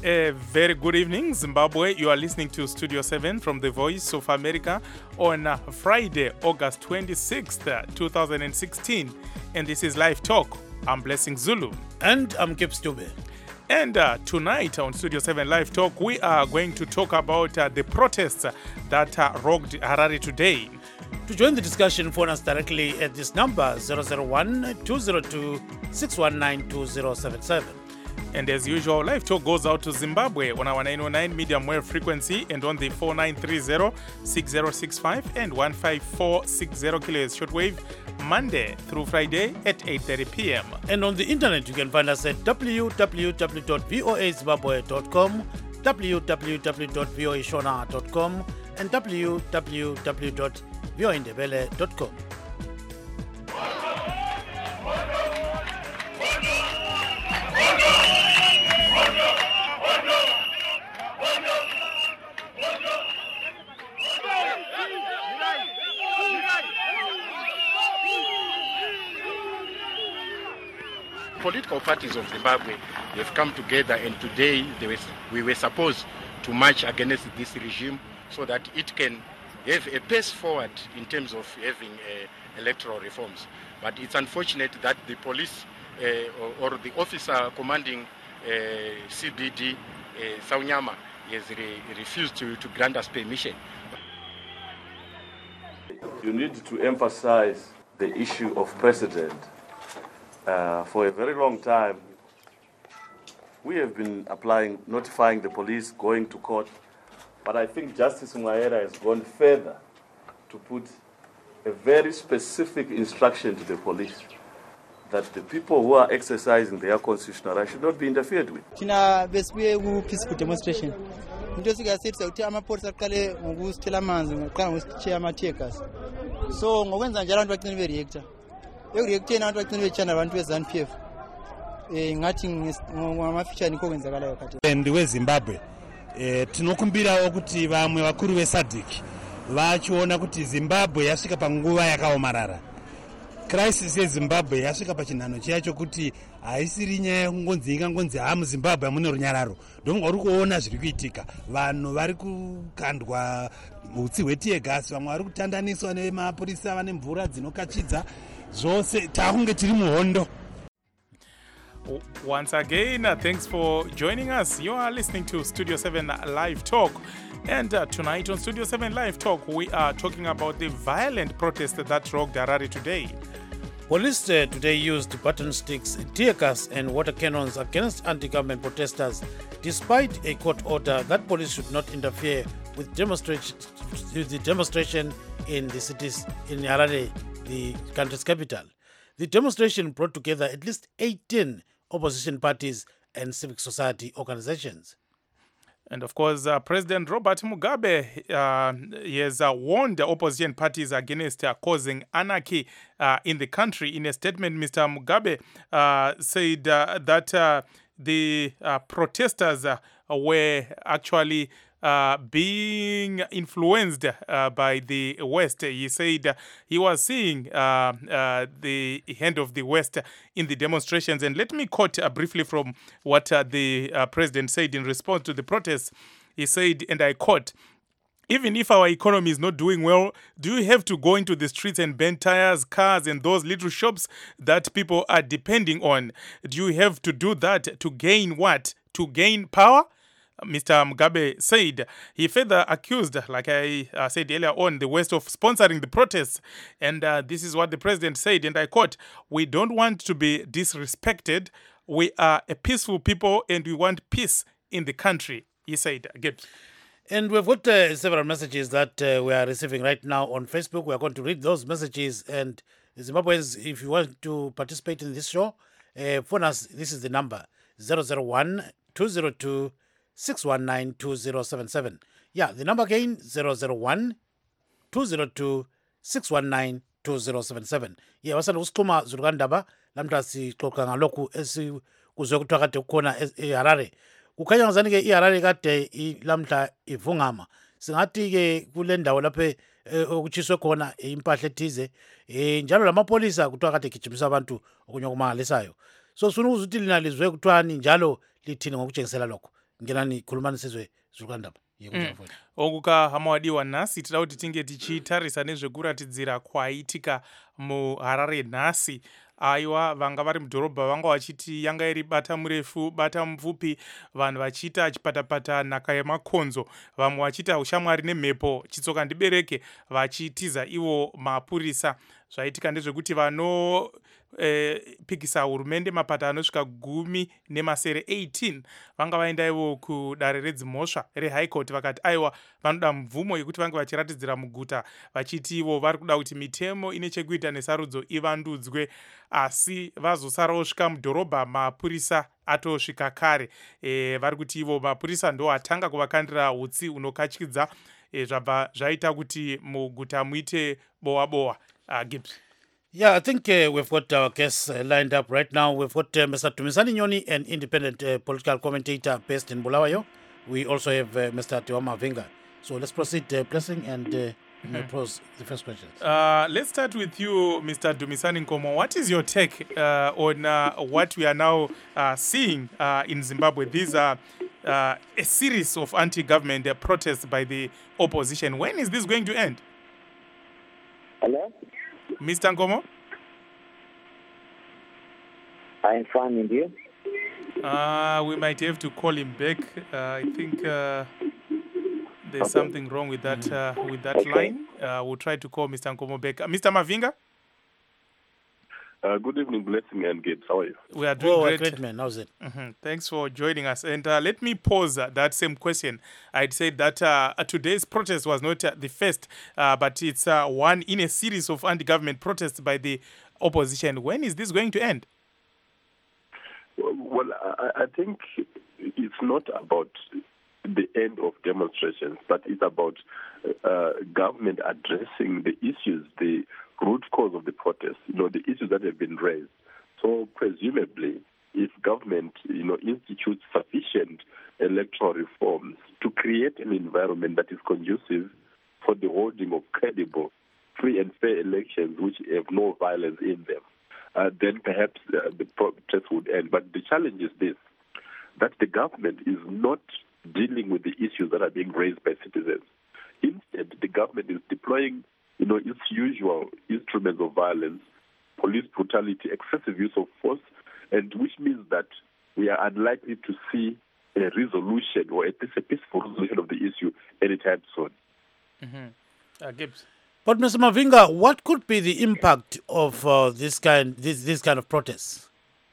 A very good evening, Zimbabwe. You are listening to Studio 7 from the Voice of America on Friday, August 26th, 2016. And this is Live Talk. I'm Blessing Zulu. And I'm Kip Stube. And tonight on Studio 7 Live Talk, we are going to talk about the protests that rocked Harare today. To join the discussion, phone us directly at this number 001-202-619-2077. And as usual, Live Talk goes out to Zimbabwe on our 909 medium wave frequency and on the 4930-6065 and 15460 kHz shortwave, Monday through Friday at 8:30 p.m. And on the internet, you can find us at www.voazimbabwe.com, www.voashona.com, and www.voaindebele.com. Political parties of Zimbabwe have come together, and today we were supposed to march against this regime so that it can have a pace forward in terms of having electoral reforms. But it's unfortunate that the police or the officer commanding CBD, Saunyama, has refused to grant us permission. You need to emphasize the issue of precedent. For a very long time, we have been notifying the police, going to court, but I think Justice Mwaera has gone further to put a very specific instruction to the police that the people who are exercising their constitutional rights should not be interfered with. Tina besibuye ku peaceful demonstration. Into sikasitsa ukuthi amapolice aqale ngokusithela amanzi ngaqala ngokusithela amathekas. So ngokwenza njalo abantu bacina bereactor. Bereactena abantu bacina bechana abantu beZANU-PF. Ngathi ngamafeature nikho kwenzakalayo khathi. Ndiwe Zimbabwe. Tinokumbira ukuthi vamwe vakuru veSADC vachiona kuti Zimbabwe yasvika panguva yakaomarara. Crisis yeZimbabwe yasvika pachinhano chiyacho kuti haisiri nyaya yekungonzi ingangonzi muZimbabwe hamune runyararo. Ndonga uri kuona zviri kuitika. Vanhu vari kukandwa utsi hwetiyegasi, vamwe vari kutandaniswa nemapurisa vane mvura dzinokachidza. Zvose takunge tiri muhondo. Once again, thanks for joining us. You are listening to Studio 7 Live Talk. And tonight on Studio 7 Live Talk, we are talking about the violent protest that rocked Harare today. Police today used button sticks, tear gas and water cannons against anti-government protesters, despite a court order that police should not interfere with the demonstration in the cities in Harare, the country's capital. The demonstration brought together at least 18 opposition parties and civic society organizations. And of course, President Robert Mugabe he has warned the opposition parties against causing anarchy in the country. In a statement, Mr. Mugabe said that the protesters were actually being influenced by the West. He said he was seeing the hand of the West in the demonstrations. And let me quote briefly from what the president said in response to the protests. He said, and I quote, "Even if our economy is not doing well, do you have to go into the streets and burn tires, cars, and those little shops that people are depending on? Do you have to do that to gain what? To gain power?" Mr. Mugabe said. He further accused, like I said earlier on, the West of sponsoring the protests. And this is what the president said, and I quote, "We don't want to be disrespected. We are a peaceful people and we want peace in the country," he said. Good. And we've got several messages that we are receiving right now on Facebook. We are going to read those messages. And Zimbabweans, if you want to participate in this show, phone us. This is the number, 001-202-619-2077. Yeah, the number again, 001-202-619-2077. Yeah, wasanda kusixhuma zulukandaba lamhla sixoxa ngalokhu esikuzwe kuthiwa kade kukhona eHarare. Kukhanya ngazani ke iHarare kade lamhla ivungama. Singathi ke kule ndawo lapho okuchiswe khona impahla ethize njalo lamapolisa kuthiwa kade gijimisa abantu okunye okumangalisayo. So sifuna ukuthi lina lizwe kuthiwani njalo lithini ngokutshengisela lokho. ngenani khulumani sizwe zvirikandaba okuka hama wadiwa nhasi tida kuti tinge tichitarisa nezvekuratidzira kwaitika muharare nhasi. Aiwa, vanga vari mudhorobha vanga vachiti yanga iri bata murefu bata mupfupi, vanhu vachiita chipatapata nhaka yemakonzo, vamwe vachiita ushamwari nemhepo chitsoka ndibereke, vachitiza ivo mapurisa. Zvaitika ndezvekuti pikisa hurumende mapata anosvika 18 vanga vaenda ivo kudare redzimhosva rehigh court, vakati aiwa vanoda mvumo yekuti vange vachiratidzira muguta, vachiti ivo vari kuda kuti mitemo ine chekuita nesarudzo ivandudzwe, asi vazosara vosvika mudhorobha mapurisa atosvika kare. Vari kuti ivo mapurisa ndo atanga kuvakandira utsi unokatyidza, zvabva zvaita kuti muguta muite bowa bowa. Gibbs. Yeah, I think we've got our guests lined up right now. We've got Mr. Dumisani Nyoni, an independent political commentator based in Bulawayo. We also have Mr. Tiwa Mavinga. So let's proceed, Blessing, and pose the first question. Let's start with you, Mr. Dumisani Nkomo. What is your take on what we are now seeing in Zimbabwe? These are a series of anti-government protests by the opposition. When is this going to end? Hello? Mr. Nkomo? I'm fine, and you? We might have to call him back. I think there's something wrong with that line. We'll try to call Mr. Nkomo back. Mr. Mavinga? Good evening, Blessing and Gibbs. How are you? We are doing great, man. How's it? Thanks for joining us. And let me pose that same question. I'd say that today's protest was not the first, but it's one in a series of anti-government protests by the opposition. When is this going to end? Well, I think it's not about the end of demonstrations, but it's about government addressing the issues, the root cause of the protest, the issues that have been raised. So presumably, if government, institutes sufficient electoral reforms to create an environment that is conducive for the holding of credible, free and fair elections which have no violence in them, then perhaps the protest would end. But the challenge is this, that the government is not dealing with the issues that are being raised by citizens. Instead, the government is deploying its usual instruments of violence, police brutality, excessive use of force, and which means that we are unlikely to see a resolution or at least a peaceful resolution of the issue anytime soon. Gibbs. But Mr. Mavinga, what could be the impact of this kind of protests?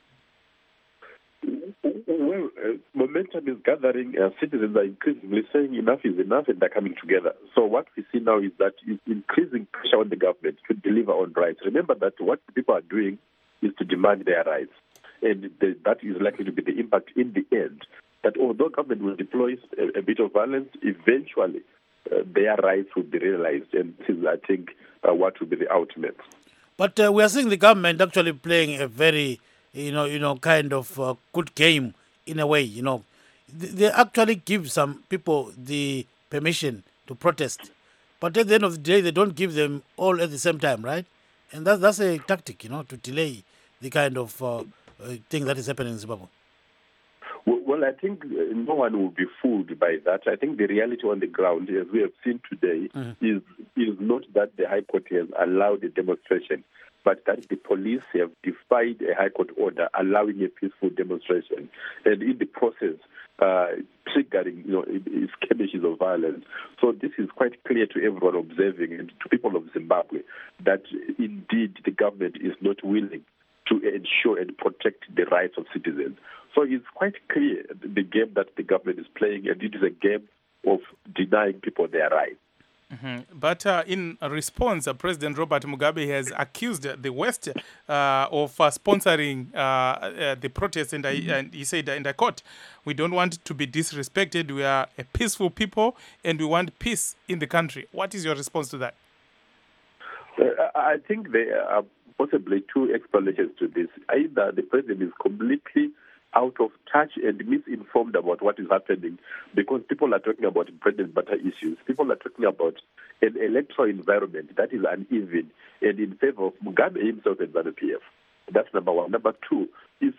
Well, momentum is gathering. Citizens are increasingly saying enough is enough, and they're coming together. So what we see now is that it's increasing pressure on the government to deliver on rights. Remember that what people are doing is to demand their rights, and that is likely to be the impact in the end. That although government will deploy a bit of violence, eventually their rights will be realized, and this is, I think, what will be the ultimate. But we are seeing the government actually playing a very, kind of good game in a way. They actually give some people the permission to protest, but at the end of the day, they don't give them all at the same time, right? And that's a tactic, to delay the kind of thing that is happening in Zimbabwe. Well, I think no one will be fooled by that. I think the reality on the ground, as we have seen today, is not that the High Court has allowed a demonstration, but that the police have defied a High Court order allowing a peaceful demonstration, and in the process, triggering skirmishes of violence. So this is quite clear to everyone observing and to people of Zimbabwe that indeed the government is not willing to ensure and protect the rights of citizens. So it's quite clear the game that the government is playing, and it is a game of denying people their rights. But in response, President Robert Mugabe has accused the West of sponsoring the protests, and he said, and I quote, "We don't want to be disrespected. We are a peaceful people, and we want peace in the country." What is your response to that? I think there are possibly two explanations to this. Either the president is completely out of touch and misinformed about what is happening, because people are talking about bread and butter issues. People are talking about an electoral environment that is uneven and in favor of Mugabe himself and ZANU-PF. That's number one. Number two is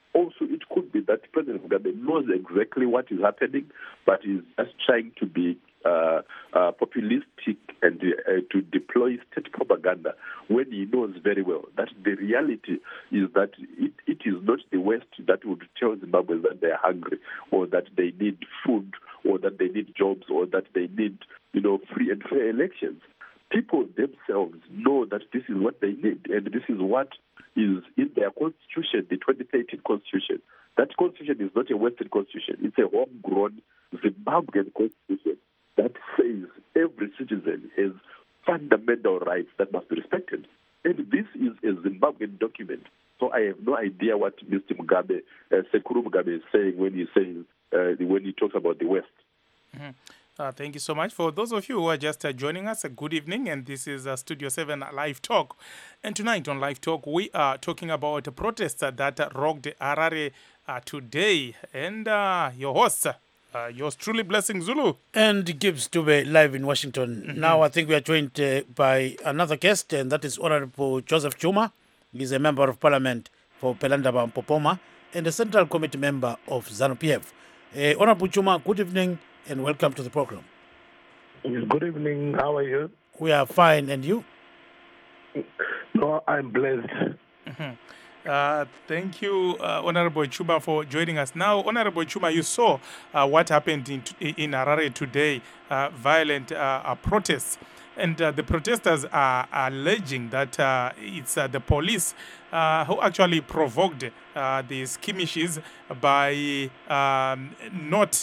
also it could be that President Mugabe knows exactly what is happening, but is just trying to be populistic and to deploy state propaganda when he knows very well that the reality is that it is not the West that would tell Zimbabweans that they are hungry, or that they need food, or that they need jobs, or that they need, free and fair elections. People themselves know that this is what they need, and this is what is in their constitution, the 2013 constitution. That constitution is not a Western constitution. It's a homegrown Zimbabwean constitution that says every citizen has fundamental rights that must be respected. And this is a Zimbabwean document. So I have no idea what Mr. Mugabe, Sekuru Mugabe, is saying when he talks about the West. Mm-hmm. Thank you so much. For those of you who are just joining us, good evening, and this is Studio 7 Live Talk. And tonight on Live Talk, we are talking about protests that rocked Harare today. And your host, yours truly, Blessing Zulu. And Gibbs Dube, live in Washington. Mm-hmm. Now I think we are joined by another guest, and that is Honorable Joseph Chuma. He's a member of Parliament for Pelandaba Popoma and a Central Committee member of ZANU-PF. Honorable Chuma, good evening and welcome to the program. Good evening. How are you? We are fine. And you? No, I'm blessed. Mm-hmm. Thank you, Honorable Chuma, for joining us. Now, Honorable Chuma, you saw what happened in Harare today, violent protests. And the protesters are alleging that it's the police who actually provoked the skirmishes by not...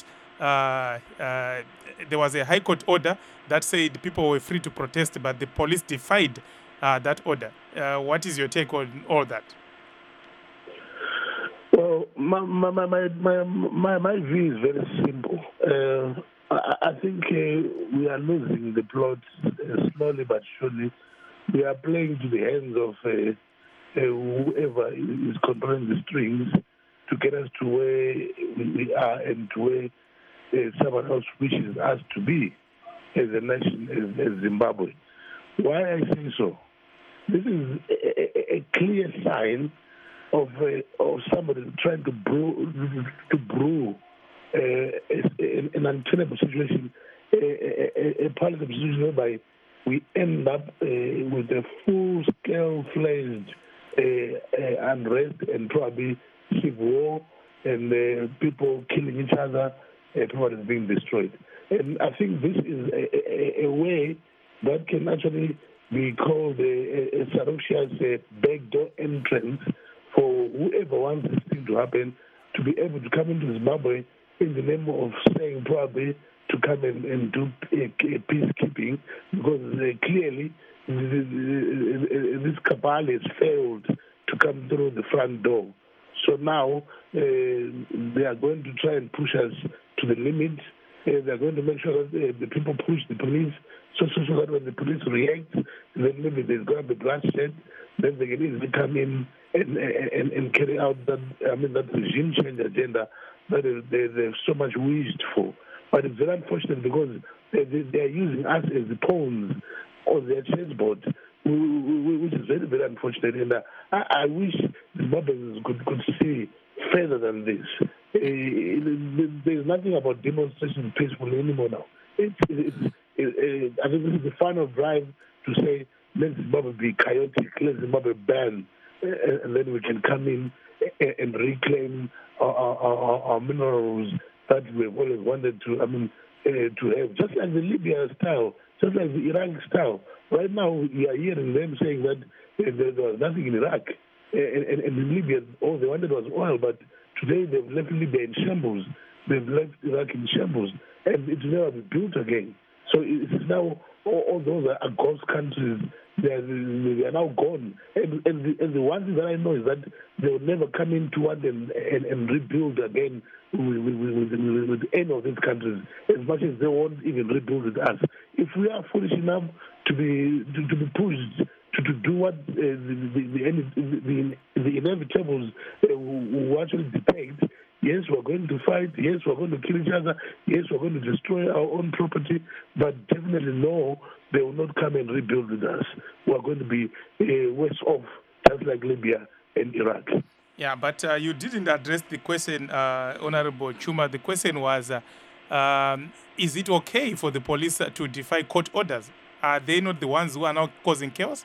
there was a High Court order that said people were free to protest, but the police defied that order. What is your take on all that? Well, my view is very simple. I think we are losing the plot slowly but surely. We are playing to the hands of whoever is controlling the strings to get us to where we are and to where someone else wishes us to be as a nation, as Zimbabwe. Why I say so? This is a clear sign of somebody trying to brew an untenable situation, a political situation whereby we end up with a full-scale, fledged unrest and probably civil war and people killing each other. Everyone is being destroyed. And I think this is a way that can actually be called a surreptitious backdoor entrance for whoever wants this thing to happen, to be able to come into Zimbabwe in the name of saying probably to come and do peacekeeping, because clearly this cabal has failed to come through the front door. So now they are going to try and push us to the limit. They are going to make sure that the people push the police, so that when the police react, then maybe there's going to be bloodshed. Then they can easily come in and carry out that regime change agenda that they've so much wished for. But it's very unfortunate because they are using us as the pawns on their chessboard, which is very, very unfortunate. And I wish Zimbabweans could see further than this. There's nothing about demonstration peacefully anymore now. I think this is the final drive to say, let Zimbabwe be chaotic, let Zimbabwe ban, and then we can come in and reclaim our minerals that we've always wanted to have, just like the Libya style, just like the Iraq style. Right now, we are hearing them saying that there was nothing in Iraq. And in Libya, all they wanted was oil, but today they've left Libya in shambles. They've left Iraq in shambles, and it will never be built again. So it is now, all those are ghost countries. They are now gone. And the one thing that I know is that they will never come into one and rebuild again with any of these countries, as much as they won't even rebuild with us. If we are foolish enough to be pushed to do what the inevitables will actually depict, yes, we're going to fight. Yes, we're going to kill each other. Yes, we're going to destroy our own property. But definitely no, they will not come and rebuild with us. We're going to be worse off, just like Libya and Iraq. Yeah, but you didn't address the question, Honorable Chuma. The question was, is it okay for the police to defy court orders? Are they not the ones who are now causing chaos?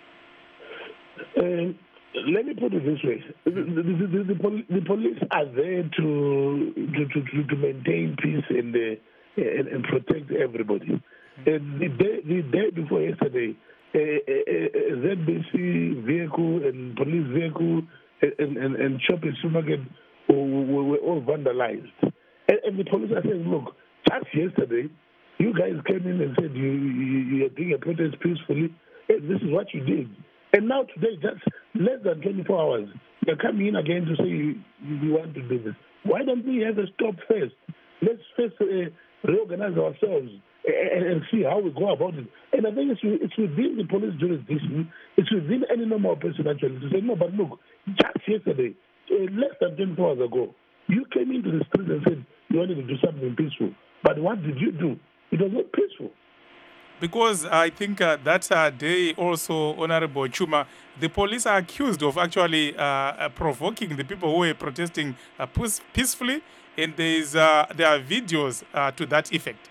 Let me put it this way: the police are there to maintain peace and protect everybody. The day before yesterday, a ZBC vehicle and police vehicle and shopping supermarket were all vandalized. And the police are saying, look, just yesterday, you guys came in and said you are doing a protest peacefully, and this is what you did. And now today, just less than 24 hours, you're coming in again to say you want to do this. Why don't we have a stop first? Let's first reorganize ourselves and see how we go about it. And I think it's within the police jurisdiction, it's within any normal person actually to say, no, but look, just yesterday, less than 24 hours ago, you came into the street and said you wanted to do something peaceful. But what did you do? It was not peaceful. Because I think that day also, Honorable Chuma, the police are accused of actually provoking the people who were protesting peacefully, and there are videos to that effect.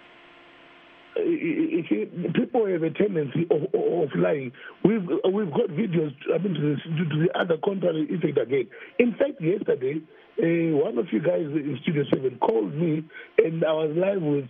People have a tendency of lying. We've got videos, to the other contrary effect again. In fact, yesterday, one of you guys in Studio 7 called me, and I was live with,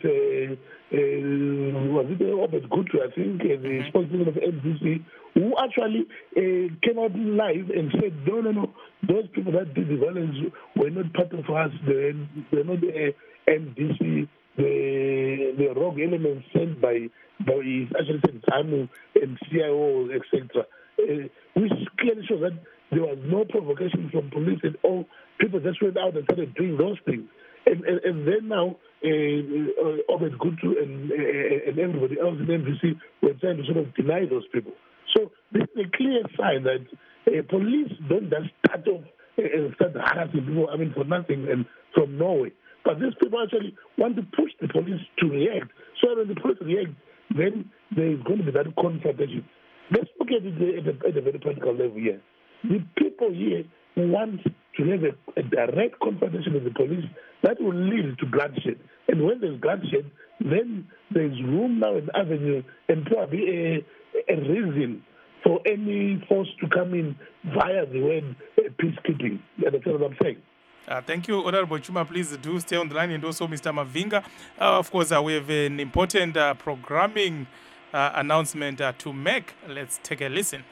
was it Obed Gutu, I think, the spokesman of MDC, who actually came out live and said, no, those people that did the violence were not part of us, they're not MDC, the rogue elements sent by actually said ZANU and CIO, etc. Which clearly shows that there was no provocation from police at all. People just went out and started doing those things. And then now, Obed Gutu and everybody else in MDC were trying to sort of deny those people. So this is a clear sign that police don't just start off and start harassing people, for nothing and from Norway. But these people actually want to push the police to react. So when the police react, then there is going to be that confrontation. Let's look at it at a very practical level here. The people here want to have a direct confrontation with the police that will lead to bloodshed. And when there's bloodshed, then there's room now in the avenue and probably a reason for any force to come in via the word peacekeeping. You understand what I'm saying? Thank you, Honorable Chuma. Please do stay on the line, and also Mr. Mavinga. Of course, we have an important programming announcement to make. Let's take a listen.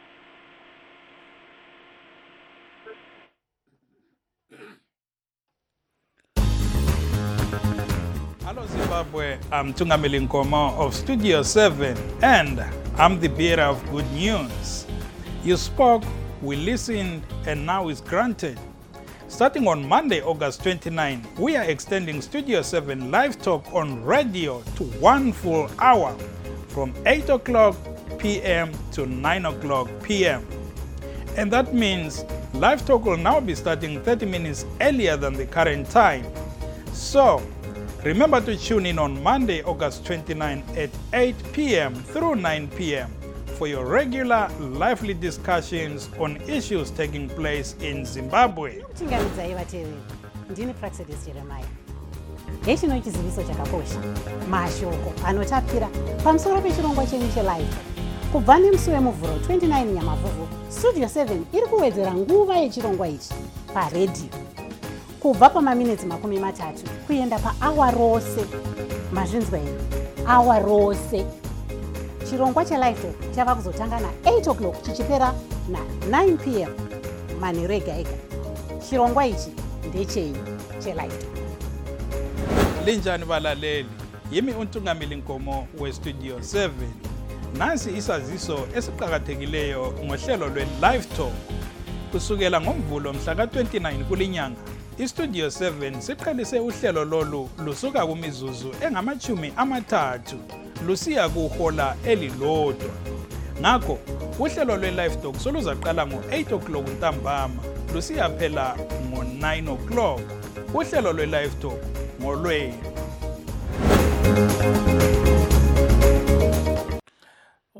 Hello Zimbabwe, I'm Tungamili Nkomo of Studio 7, and I'm the bearer of good news. You spoke, we listened, and now it's granted. Starting on Monday, August 29, we are extending Studio 7 live talk on radio to 1 full hour from 8 o'clock p.m. to 9 o'clock p.m. And that means live talk will now be starting 30 minutes earlier than the current time. So, remember to tune in on Monday, August 29 at 8 p.m. through 9 p.m. for your regular, lively discussions on issues taking place in Zimbabwe. Ndini Praxedis Jeremiah. Hechino chiziviso chakakosha. Mashoko anotapira pamusoro pechirongwa chenyu chelive. Kubva nemusi wemuvhuro 29 Nyamavhuvhu, Studio 7 iri kuwedzera nguva yechirongwa ichi paredhiyo. Kubva pamaminitsi 30 kuenda paawa rose. Mazvinzwa imi? Awa rose. Chirongwa chelive chava kuzotanga na 8 o'clock chichipera na 9 p.m. manheru ega ega. Chirongwa ichi ndechenyu chelive. Linjani balaleli, yimi uNtungamili Nkomo weStudio 7. Nansi isaziso esiqhakathekileyo ngohlelo lwe-Live Talk. Kusukela ngoMvulo mhla ka-29 kulinyanga, iStudio 7 siqhelise uhlelo lolu lusuka kumizuzu engama-30 lusiya kuhola elilodwa. Ngakho, uhlelo lwe-Live Talk soluzaqala ngo-8 o'clock ntambama lusiya phela ngo-9 o'clock. Uhlelo lwe-Live Talk ngolwenu.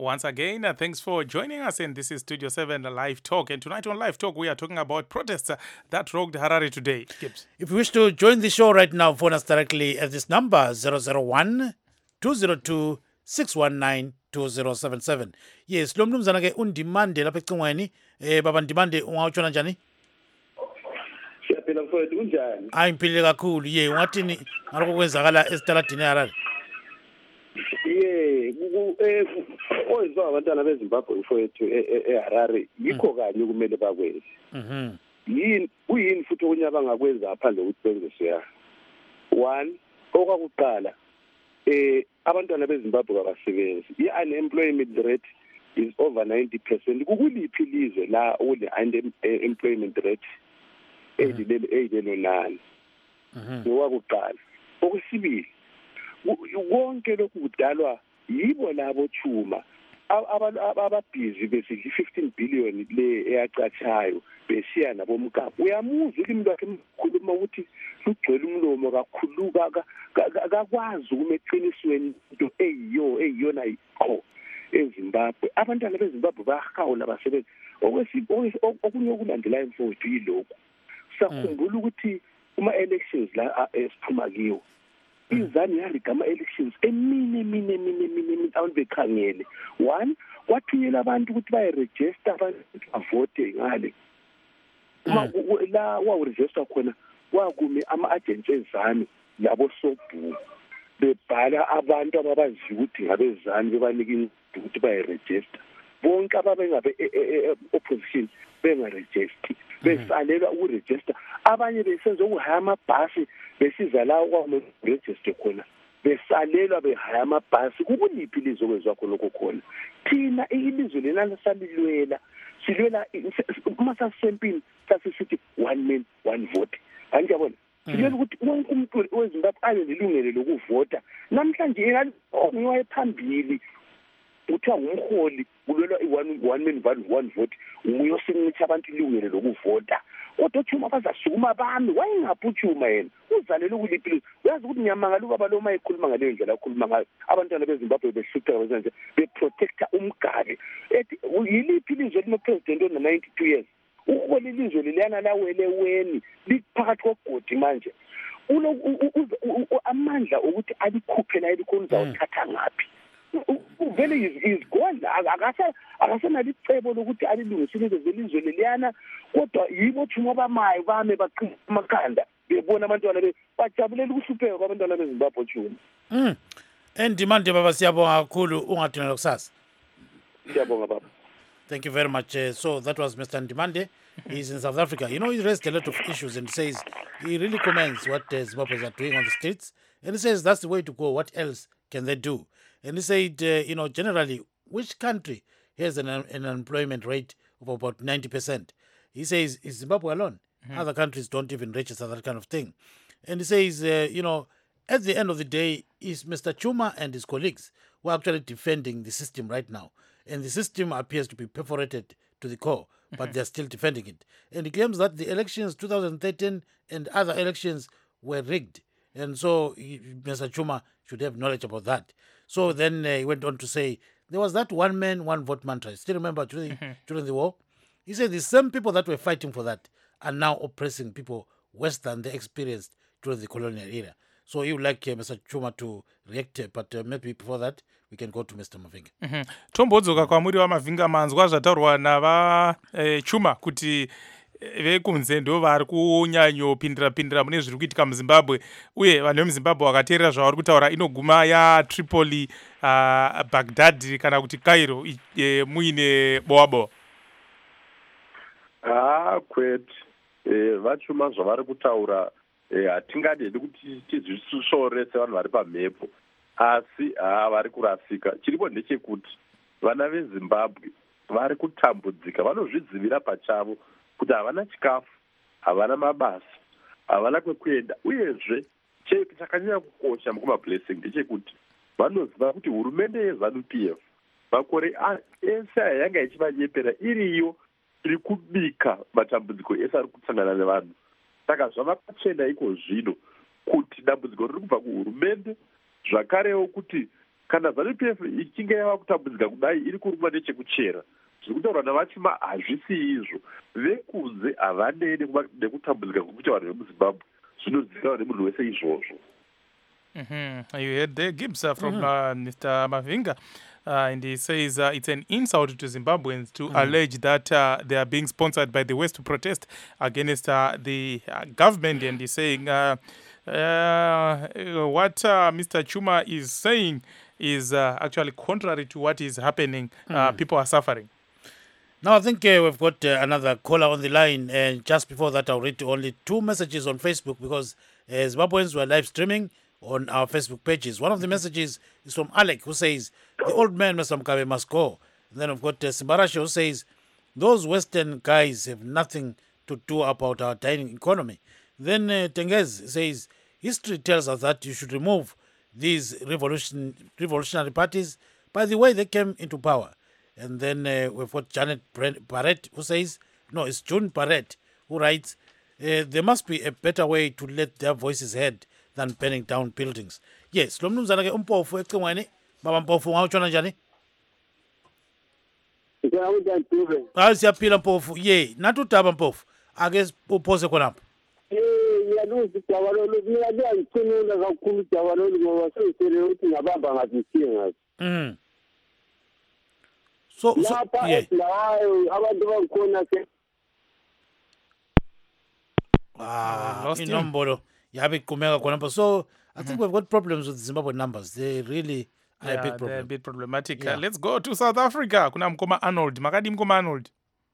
Once again, thanks for joining us, and this is Studio 7 Live Talk. And tonight on Live Talk, we are talking about protests that rocked Harare today. Gibbs. If you wish to join the show right now, phone us directly at this number, 001-202-619-2077. Yes, lo mnumzana ke undimande lapha ecingweni. Baba Ndimande, ungawutshona njani? Siyaphila mfowethu, unjani? Hayi ngiphilile kakhulu. Ye, ungathini ngalokho kwenzakala esitaladini eHarare? Oyizwa abantwana beZimbabwe mfowethu eHarare yikho kanye kumele bakwenze. Kuyini futhi okunye abangakwenza ngaphandle kokuthi benze siya. One, okwakuqala abantwana beZimbabwe abasebenzi. I-unemployment rate is over 90%. Kukuliphi ilizwe la unemployment rate eyilelo nani? Ngokwakuqala. Okwesibili, konke lokhu kudalwa yibo labo Chuma ababhizi besidla 15 billion le eyacatshayo besiya nabo Mkapa. Uyamuzwa ulimi lwakhe mkhuluma ukuthi lugcwele umlomo kakhulu akakwazi ukumeqinisweni into eyiyona ikho eZimbabwe. Abantwana beZimbabwe bahawula basebenza. Okunye okulandelayo mfowethu yilokho. Sakhumbula ukuthi uma-elections la esiphuma kiwo izani yarigama elections emini abantu bekhangele. One, wathunyelwa abantu ukuthi bayeregister abantu bavote ngale. La waregister khona kwakume ama-agents ezani labo sobhu bebhala abantu ababaziyo ukuthi ngabezani bebanika ukuthi bayeregister. Bonke ababengabe opposition bengaregister besalelwa ukuregister. Abanye besenza ukuhaya amabhasi besiza la kwakuregister khona besalelwa behaya amabhasi. Kukuliphi ilizwe okwezwa khona okukhona? Thina ilizwe lena lasalilwela silwela uma sasempini sasithi one man one vote. Anjabona silwela ukuthi wonke umuntu weZimbabwe abe nelungelo lokuvota. Namhlanje ngiwayephambili uthiwa ngumholi kulwelwa one man one vote, uyosincitha abantu ilungelo lokuvota. Kodwa Chuma bazasukuma bami wayengaphi Chuma yena uzalela ukuliphi. Uyazi ukuthi nyamangala ubaba lo mayikhuluma ngaleyo ndlela akhuluma ngayo abantwana beZimbabwe behlutha bezanje beprotecta umgabe. Ethi yiliphi ilizwe linopresident ona 92 years ukhona ilizwe leliyana laweleweni liphakathi kogodi manje amandla ukuthi alikhuphe la elikhonza uthatha ngaphi. Vele is gone. Akasenalo icebo lokuthi alilungiselele zelizwe leliyana, kodwa yibo Chuma bamayo bame baqhina amakhanda bebona abantwana bajabulela ukuhlupheka kwabantwana beZimbabwe Chuma. Ndimande baba siyabonga kakhulu ungathina lokusasa. Siyabonga baba. Thank you very much. So that was Mr. Ndimande. He's in South Africa. You know, he raised a lot of issues and says he really commends what Zimbabweans are doing on the streets. And he says that's the way to go. What else can they do? And he said, generally, which country has an unemployment rate of about 90%? He says, is Zimbabwe alone? Other countries don't even register that kind of thing. And he says, at the end of the day, it's Mr. Chuma and his colleagues who are actually defending the system right now. And the system appears to be perforated to the core, but they're still defending it. And he claims that the elections 2013 and other elections were rigged. And so Mr. Chuma should have knowledge about that. So then he went on to say, there was that one man, one vote mantra. I still remember during the war. He said the same people that were fighting for that are now oppressing people worse than they experienced during the colonial era. So he would like Mr. Chuma to react, but maybe before that, we can go to Mr. Mavinga. Tombodzoka kwamuri waMavinga manzwa zvataurwa nava Chuma kuti vekunze ndo vari kunyanyopindira mune zviri kuitika muZimbabwe, uye vanhu vemuZimbabwe vakateerera zvavari kutaura inoguma yaTripoli, Baghdad kana kuti Cairo muine boabo. Kwete vachuma zvavari kutaura hatingadedi kuti tizvisore sevanhu vari pamhepo, asi vari kurasika. Chiripo ndechekuti vana veZimbabwe vari kutambudzika, vanozvidzivira pachavo kuti havana chikafu, havana mabasa, havana kwekuenda. Uyezve chakanyanya kukosha mukumablessing ndechekuti vanoziva kuti hurumende yeZANU-PF makore ese yanga ichivanyepera iriyo iri kubika matambudziko ese ari kusangana nevanhu. Saka zvavakachena iko zvino kuti dambudziko riri kubva kuhurumende, zvakarewo kuti kana ZANU-PF ichinge yava kutambudzika kudai iri kurumwa nechekuchera, zviri kutaurwa navachima hazvisi izvo. Vekunze havanei nekutambudzika kwekuita vanhu vemuZimbabwe, zvinozivikanwa nemunhu wese izvozvo. You heard there Gibbs from Mr. Mavinga, and he says it's an insult to Zimbabweans to allege that they are being sponsored by the West to protest against the government, and he's saying what Mr. Chuma is saying is actually contrary to what is happening. People are suffering. Now, I think we've got another caller on the line, and just before that, I'll read only 2 messages on Facebook because Zimbabweans were live streaming on our Facebook pages. One of the messages is from Alec, who says, the old man, Mr. Mugabe, must go. And then I've got Simbarashi, who says, those Western guys have nothing to do about our dying economy. Then Tengez says, history tells us that you should remove these revolutionary parties by the way they came into power. And then we've got Janet Barrett, who says, no, it's June Barrett, who writes, there must be a better way to let their voices heard than burning down buildings. Yes, lo mnumzana ke uMpofu ecingweni, baba Mpofu ngawutshona njani? Siyaphila Mpofu. Ye, nathi udaba Mpofu. Ake uphose khonapha. Ngiyaluza udaba lolu, mina liyangicinula kakhulu udaba lolu ngoba sengitshele ukuthi ngabamba ngazisiye ngathi. So lapha esilayo abantu bakhona ke inombolo yabe iqhumeka khonapha. So I think we've got problems with Zimbabwe numbers. They really are a big problem. They're a bit problematic. Let's go to South Africa. Kuna mkoma Arnold. Makadi mkoma Arnold.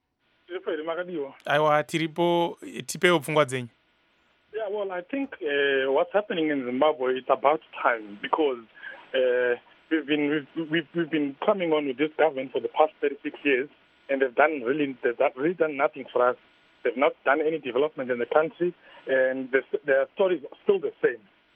Aiwa tiripo tipeo pfungwa dzenyu. Yeah, well, I think what's happening in Zimbabwe, it's about time because we've been coming on with this government for the past 36 years, and they've really done nothing for us. They've not done any development in the country, and their story is still the same.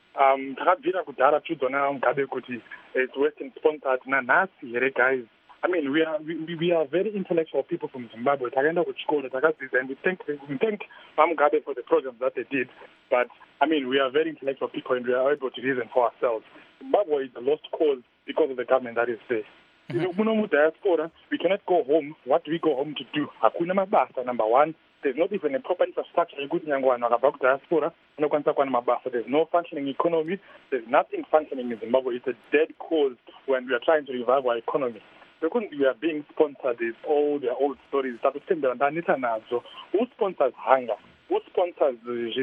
It's Western sponsored. Guys, I mean, we are very intellectual people from Zimbabwe. And we thank Mugabe for the programs that they did. But I mean, we are very intellectual people, and we are able to reason for ourselves. Zimbabwe is a lost cause because of the government that is there. Diaspora, we cannot go home. What do we go home to do? Hakuna mabasa, number one. There's not even a proper infrastructure. Diaspora. There's no functioning economy. There's nothing functioning in Zimbabwe. It's a dead cause when we are trying to revive our economy. Because we are being sponsored with all their old stories. Who sponsors hunger? Who sponsors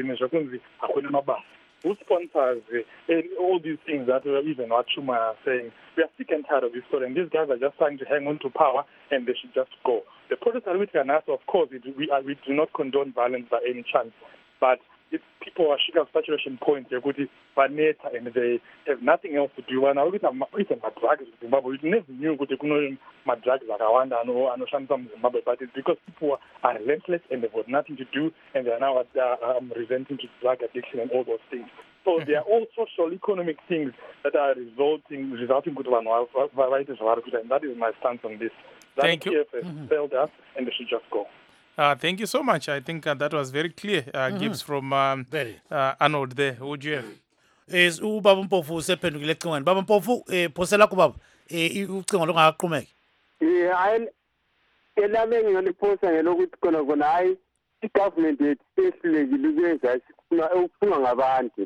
who sponsors all these things that even what Chuma are saying? We are sick and tired of this story, and these guys are just trying to hang on to power, and they should just go. The protest that we can ask, of course, we do not condone violence by any chance, but if people are at saturation point, they're good and they have nothing else to do. And I look at my drugs in Zimbabwe. We never knew what my drugs like Rwanda and Zimbabwe, but it's because people are relentless and they've got nothing to do, and they're now resenting to drug addiction and all those things. So there are all social economic things that are resulting good one, and that is my stance on this. Thank you. Has failed us, and they should just go. Thank you so much. I think that was very clear. Gibbs from Arnold there. Would you have? Is Baba Mpofu usephendukile ecingweni. Baba Mpofu phosela ku baba. Ucingo lungaqhumeki. Hayi elame ngiyoliphosa ngelokuthi khona hayi i-government yethu sehlulekile ukwenza ukufunga ngabantu.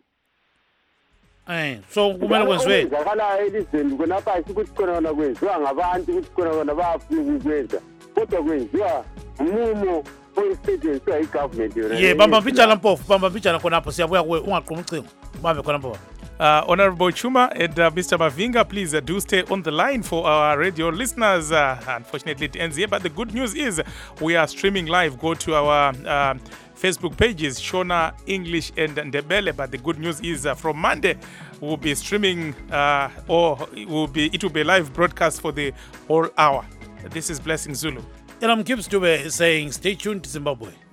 So kumele kwenziwe. Zakala elizweni khonapha ukuthi khona kwenziwa ngabantu ukuthi khona bafuna ukwenza. Kodwa kwenziwa umumo oyisetshenziswa i-government yona. Yeah, bamba mpitshana Mpofu, bamba mpitshana khonapho siyabuya kuwe ungaqhuma ucingo. Bambe khonapho. Honorable Chuma and Mr. Mavinga, please do stay on the line for our radio listeners. Unfortunately, it ends here, but the good news is we are streaming live. Go to our Facebook pages, Shona, English, and Ndebele. But the good news is from Monday, we'll be streaming it will be a live broadcast for the whole hour. This is Blessing Zulu. And I'm Gibbs Dube saying, stay tuned to Zimbabwe.